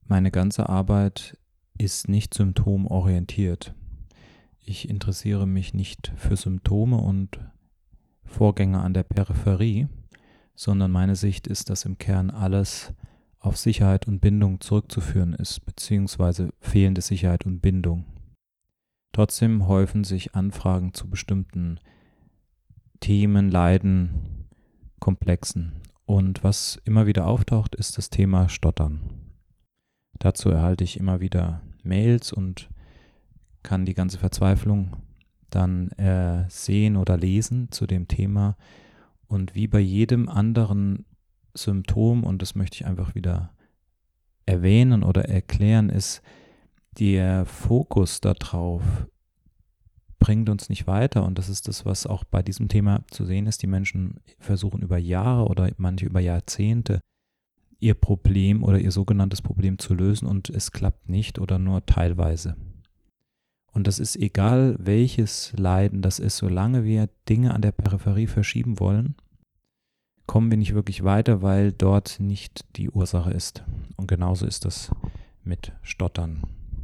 Meine ganze Arbeit ist nicht symptomorientiert. Ich interessiere mich nicht für Symptome und Vorgänge an der Peripherie, sondern meine Sicht ist, dass im Kern alles auf Sicherheit und Bindung zurückzuführen ist, beziehungsweise fehlende Sicherheit und Bindung. Trotzdem häufen sich Anfragen zu bestimmten Themen, Leiden, Komplexen. Und was immer wieder auftaucht, ist das Thema Stottern. Dazu erhalte ich immer wieder Mails und kann die ganze Verzweiflung dann sehen oder lesen zu dem Thema. Und wie bei jedem anderen Symptom, und das möchte ich einfach wieder erwähnen oder erklären, ist der Fokus darauf bringt uns nicht weiter. Und das ist das, was auch bei diesem Thema zu sehen ist. Die Menschen versuchen über Jahre oder manche über Jahrzehnte ihr Problem oder ihr sogenanntes Problem zu lösen und es klappt nicht oder nur teilweise. Und das ist egal, welches Leiden das ist, solange wir Dinge an der Peripherie verschieben wollen, kommen wir nicht wirklich weiter, weil dort nicht die Ursache ist. Und genauso ist das mit Stottern.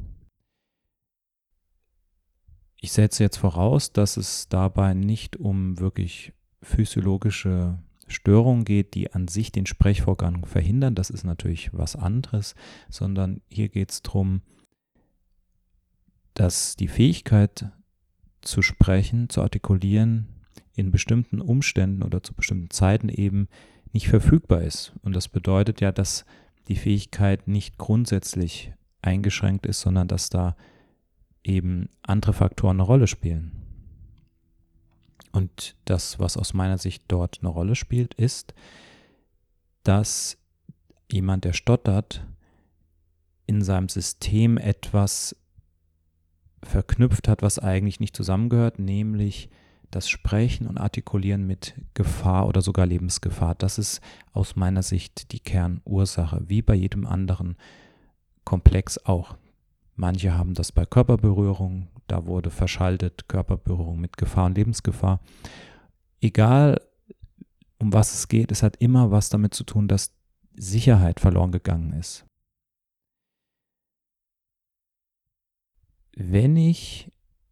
Ich setze jetzt voraus, dass es dabei nicht um wirklich physiologische Störungen geht, die an sich den Sprechvorgang verhindern. Das ist natürlich was anderes, sondern hier geht es darum, dass die Fähigkeit zu sprechen, zu artikulieren, in bestimmten Umständen oder zu bestimmten Zeiten eben nicht verfügbar ist. Und das bedeutet ja, dass die Fähigkeit nicht grundsätzlich eingeschränkt ist, sondern dass da eben andere Faktoren eine Rolle spielen. Und das, was aus meiner Sicht dort eine Rolle spielt, ist, dass jemand, der stottert, in seinem System etwas verknüpft hat, was eigentlich nicht zusammengehört, nämlich das Sprechen und Artikulieren mit Gefahr oder sogar Lebensgefahr. Das ist aus meiner Sicht die Kernursache, wie bei jedem anderen Komplex auch. Manche haben das bei Körperberührung, da wurde verschaltet Körperberührung mit Gefahr und Lebensgefahr. Egal, um was es geht, es hat immer was damit zu tun, dass Sicherheit verloren gegangen ist. Wenn ich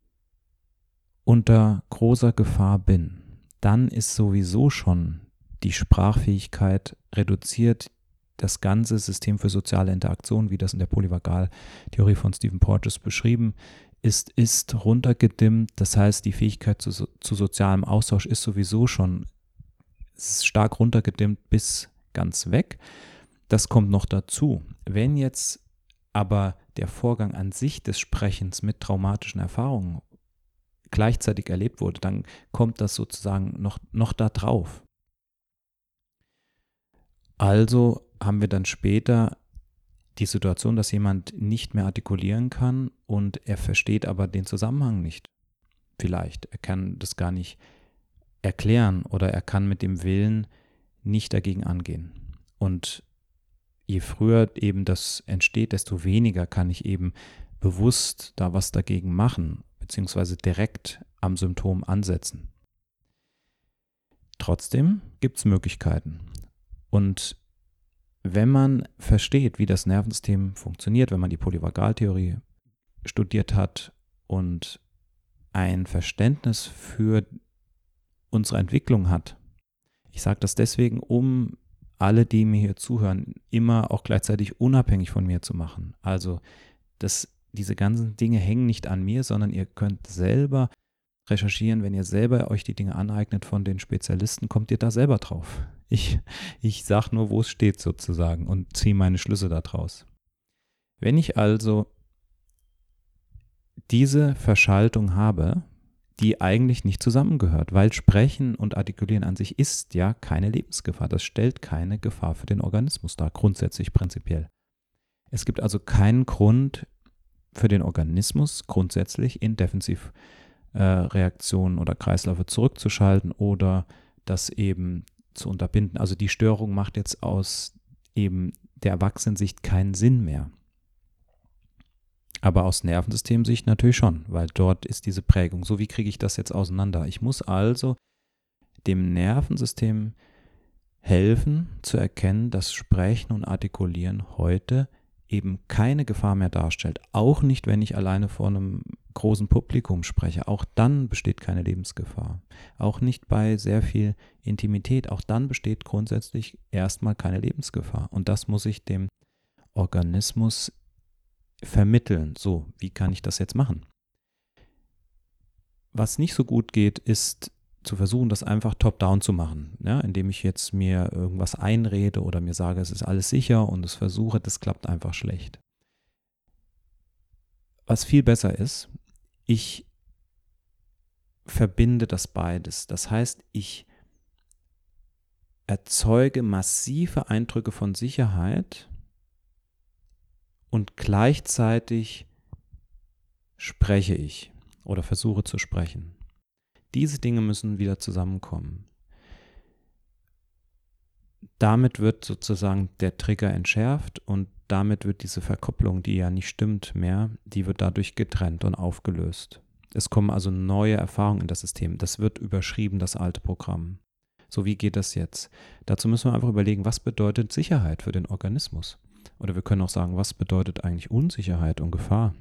unter großer Gefahr bin, dann ist sowieso schon die Sprachfähigkeit reduziert. Das ganze System für soziale Interaktion, wie das in der Polyvagaltheorie von Stephen Porges beschrieben ist runtergedimmt. Das heißt, die Fähigkeit zu sozialem Austausch ist sowieso schon stark runtergedimmt bis ganz weg. Das kommt noch dazu. Wenn jetzt aber der Vorgang an sich des Sprechens mit traumatischen Erfahrungen gleichzeitig erlebt wurde, dann kommt das sozusagen noch da drauf. Also haben wir dann später die Situation, dass jemand nicht mehr artikulieren kann und er versteht aber den Zusammenhang nicht. Vielleicht, er kann das gar nicht erklären oder er kann mit dem Willen nicht dagegen angehen. Und je früher eben das entsteht, desto weniger kann ich eben bewusst da was dagegen machen, beziehungsweise direkt am Symptom ansetzen. Trotzdem gibt es Möglichkeiten. Und wenn man versteht, wie das Nervensystem funktioniert, wenn man die Polyvagaltheorie studiert hat und ein Verständnis für unsere Entwicklung hat, ich sage das deswegen, um alle, die mir hier zuhören, immer auch gleichzeitig unabhängig von mir zu machen. Also diese ganzen Dinge hängen nicht an mir, sondern ihr könnt selber recherchieren, wenn ihr selber euch die Dinge aneignet von den Spezialisten, kommt ihr da selber drauf. Ich sage nur, wo es steht sozusagen und ziehe meine Schlüsse daraus. Wenn ich also diese Verschaltung habe, die eigentlich nicht zusammengehört, weil Sprechen und Artikulieren an sich ist ja keine Lebensgefahr. Das stellt keine Gefahr für den Organismus dar, grundsätzlich prinzipiell. Es gibt also keinen Grund für den Organismus, grundsätzlich in Defensivreaktionen oder Kreisläufe zurückzuschalten oder das eben zu unterbinden. Also die Störung macht jetzt aus eben der Erwachsenensicht keinen Sinn mehr. Aber aus Nervensystemsicht natürlich schon, weil dort ist diese Prägung. So, wie kriege ich das jetzt auseinander? Ich muss also dem Nervensystem helfen, zu erkennen, dass Sprechen und Artikulieren heute eben keine Gefahr mehr darstellt, auch nicht, wenn ich alleine vor einem großen Publikum spreche, auch dann besteht keine Lebensgefahr. Auch nicht bei sehr viel Intimität, auch dann besteht grundsätzlich erstmal keine Lebensgefahr. Und das muss ich dem Organismus vermitteln. So, wie kann ich das jetzt machen? Was nicht so gut geht, ist zu versuchen, das einfach top-down zu machen, ja, indem ich jetzt mir irgendwas einrede oder mir sage, es ist alles sicher und es versuche, das klappt einfach schlecht. Was viel besser ist, ich verbinde das beides. Das heißt, ich erzeuge massive Eindrücke von Sicherheit und gleichzeitig spreche ich oder versuche zu sprechen. Diese Dinge müssen wieder zusammenkommen. Damit wird sozusagen der Trigger entschärft und damit wird diese Verkopplung, die ja nicht stimmt mehr, die wird dadurch getrennt und aufgelöst. Es kommen also neue Erfahrungen in das System. Das wird überschrieben, das alte Programm. So, wie geht das jetzt? Dazu müssen wir einfach überlegen, was bedeutet Sicherheit für den Organismus? Oder wir können auch sagen, was bedeutet eigentlich Unsicherheit und Gefahr?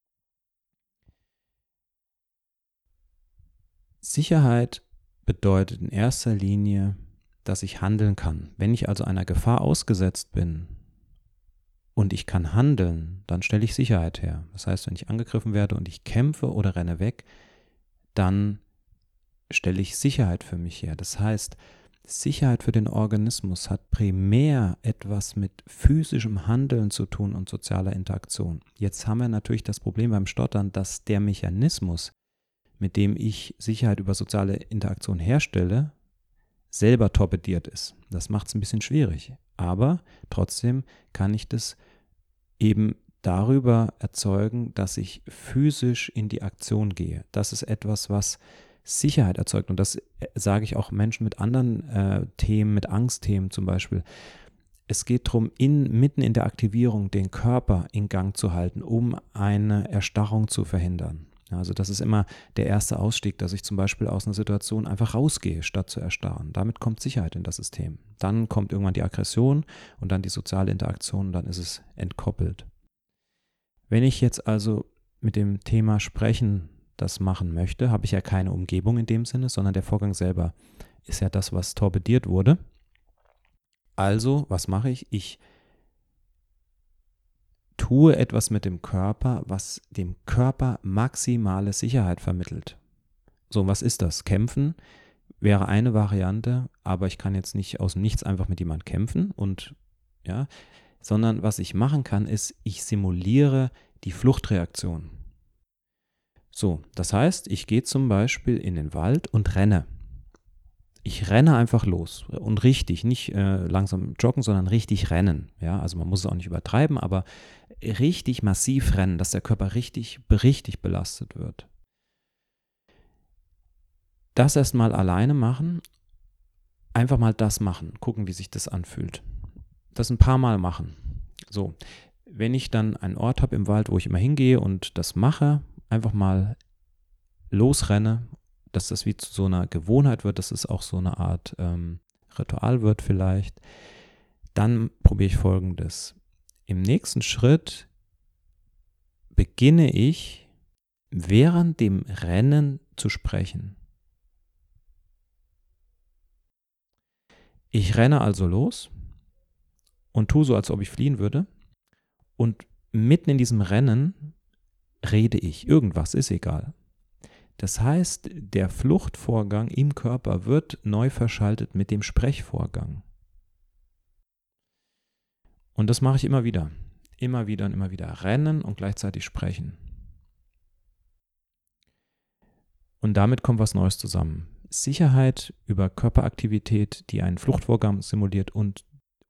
Sicherheit bedeutet in erster Linie, dass ich handeln kann. Wenn ich also einer Gefahr ausgesetzt bin und ich kann handeln, dann stelle ich Sicherheit her. Das heißt, wenn ich angegriffen werde und ich kämpfe oder renne weg, dann stelle ich Sicherheit für mich her. Das heißt, Sicherheit für den Organismus hat primär etwas mit physischem Handeln zu tun und sozialer Interaktion. Jetzt haben wir natürlich das Problem beim Stottern, dass der Mechanismus, mit dem ich Sicherheit über soziale Interaktion herstelle, selber torpediert ist. Das macht es ein bisschen schwierig. Aber trotzdem kann ich das eben darüber erzeugen, dass ich physisch in die Aktion gehe. Das ist etwas, was Sicherheit erzeugt. Und das sage ich auch Menschen mit anderen Themen, mit Angstthemen zum Beispiel. Es geht darum, mitten in der Aktivierung den Körper in Gang zu halten, um eine Erstarrung zu verhindern. Also das ist immer der erste Ausstieg, dass ich zum Beispiel aus einer Situation einfach rausgehe, statt zu erstarren. Damit kommt Sicherheit in das System. Dann kommt irgendwann die Aggression und dann die soziale Interaktion und dann ist es entkoppelt. Wenn ich jetzt also mit dem Thema Sprechen das machen möchte, habe ich ja keine Umgebung in dem Sinne, sondern der Vorgang selber ist ja das, was torpediert wurde. Also, was mache ich? Ich tue etwas mit dem Körper, was dem Körper maximale Sicherheit vermittelt. So, was ist das? Kämpfen wäre eine Variante, aber ich kann jetzt nicht aus dem Nichts einfach mit jemandem kämpfen sondern was ich machen kann, ist, ich simuliere die Fluchtreaktion. So, das heißt, ich gehe zum Beispiel in den Wald und renne. Ich renne einfach los und richtig, nicht langsam joggen, sondern richtig rennen. Ja, also man muss es auch nicht übertreiben, aber richtig massiv rennen, dass der Körper richtig belastet wird. Das erstmal alleine machen, einfach mal das machen, gucken, wie sich das anfühlt. Das ein paar Mal machen. So, wenn ich dann einen Ort habe im Wald, wo ich immer hingehe und das mache, einfach mal losrenne, dass das wie zu so einer Gewohnheit wird, dass es auch so eine Art Ritual wird vielleicht, dann probiere ich Folgendes. Im nächsten Schritt beginne ich während dem Rennen zu sprechen. Ich renne also los und tue so, als ob ich fliehen würde und mitten in diesem Rennen rede ich. Irgendwas, ist egal. Das heißt, der Fluchtvorgang im Körper wird neu verschaltet mit dem Sprechvorgang. Und das mache ich immer wieder. Immer wieder und immer wieder. Rennen und gleichzeitig sprechen. Und damit kommt was Neues zusammen. Sicherheit über Körperaktivität, die einen Fluchtvorgang simuliert und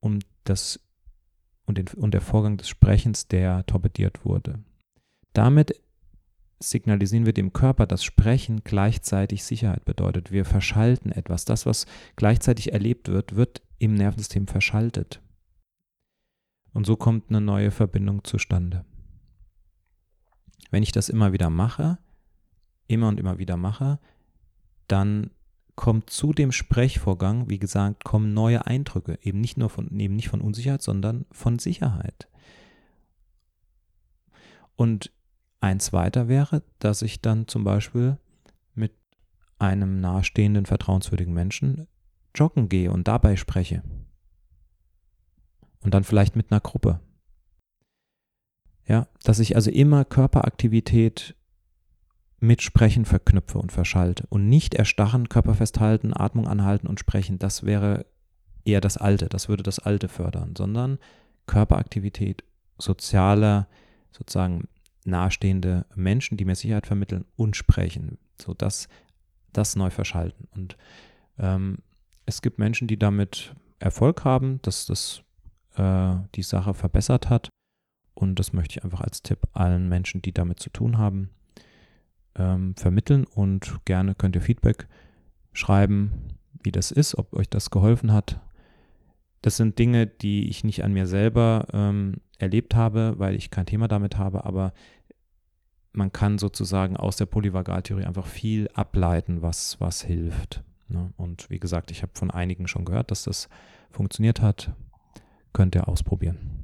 der Vorgang des Sprechens, der torpediert wurde. Damit signalisieren wir dem Körper, dass Sprechen gleichzeitig Sicherheit bedeutet. Wir verschalten etwas. Das, was gleichzeitig erlebt wird, wird im Nervensystem verschaltet. Und so kommt eine neue Verbindung zustande. Wenn ich das immer wieder mache, immer und immer wieder mache, dann kommt zu dem Sprechvorgang, wie gesagt, kommen neue Eindrücke. Eben nicht von Unsicherheit, sondern von Sicherheit. Und ein zweiter wäre, dass ich dann zum Beispiel mit einem nahestehenden, vertrauenswürdigen Menschen joggen gehe und dabei spreche. Und dann vielleicht mit einer Gruppe. Ja, dass ich also immer Körperaktivität mit Sprechen verknüpfe und verschalte und nicht erstarren, Körper festhalten, Atmung anhalten und sprechen. Das wäre eher das Alte, das würde das Alte fördern, sondern Körperaktivität, soziale, sozusagen nahestehende Menschen, die mir Sicherheit vermitteln und sprechen, sodass das neu verschalten. Und es gibt Menschen, die damit Erfolg haben, dass das die Sache verbessert hat, und das möchte ich einfach als Tipp allen Menschen, die damit zu tun haben, vermitteln, und gerne könnt ihr Feedback schreiben, wie das ist, ob euch das geholfen hat. Das sind Dinge, die ich nicht an mir selber erlebt habe, weil ich kein Thema damit habe, aber man kann sozusagen aus der Polyvagaltheorie einfach viel ableiten, was hilft. Ne? Und wie gesagt, ich habe von einigen schon gehört, dass das funktioniert hat. Könnt ihr ausprobieren.